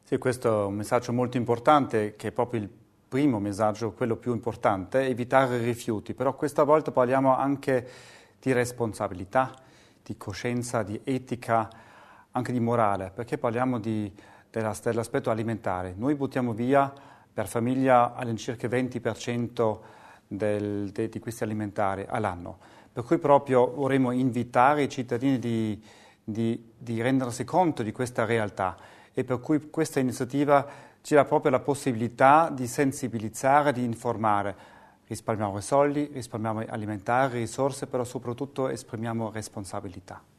Sì, questo è un messaggio molto importante, che è proprio il primo messaggio, quello più importante, evitare i rifiuti, però questa volta parliamo anche di responsabilità, di coscienza, di etica, anche di morale, perché parliamo dell'aspetto alimentare. Noi buttiamo via per famiglia all'incirca 20% di questi alimentari all'anno, per cui proprio vorremmo invitare i cittadini di rendersi conto di questa realtà e per cui questa iniziativa ci dà proprio la possibilità di sensibilizzare, di informare. Risparmiamo soldi, risparmiamo alimentari, risorse, però soprattutto esprimiamo responsabilità.